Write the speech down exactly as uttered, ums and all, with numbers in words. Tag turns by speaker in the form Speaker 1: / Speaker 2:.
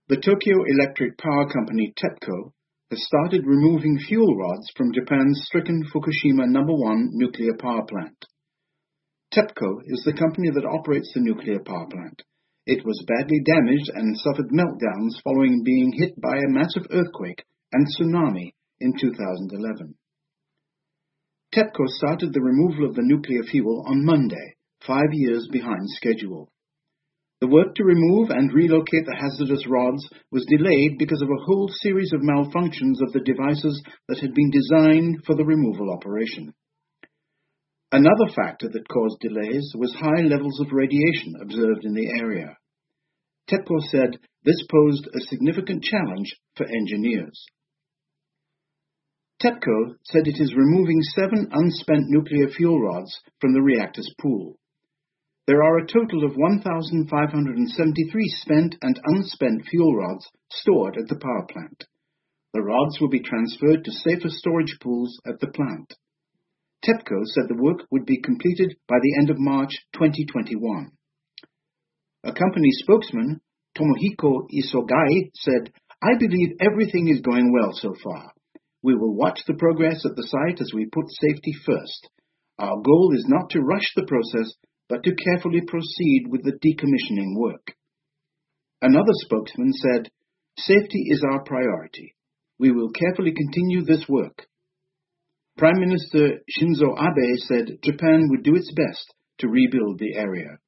Speaker 1: The Tokyo Electric Power Company TEPCO has started removing fuel rods from Japan's stricken Fukushima number one nuclear power plant. TEPCO is the company that operates the nuclear power plant. It was badly damaged and suffered meltdowns following being hit by a massive earthquake and tsunami in two thousand eleven. TEPCO started the removal of the nuclear fuel on Monday, five years behind schedule. The work to remove and relocate the hazardous rods was delayed because of a whole series of malfunctions of the devices that had been designed for the removal operation. Another factor that caused delays was high levels of radiation observed in the area. TEPCO said this posed a significant challenge for engineers. TEPCO said it is removing seven unspent nuclear fuel rods from the reactor's pool. There are a total of one thousand five hundred seventy-three spent and unspent fuel rods stored at the power plant. The rods will be transferred to safer storage pools at the plant. TEPCO said the work would be completed by the end of March twenty twenty-one. A company spokesman, Tomohiko Isogai, said, "I believe everything is going well so far. We will watch the progress at the site as we put safety first. Our goal is not to rush the process, but to carefully proceed with the decommissioning work." Another spokesman said, "Safety is our priority. We will carefully continue this work." Prime Minister Shinzo Abe said Japan would do its best to rebuild the area.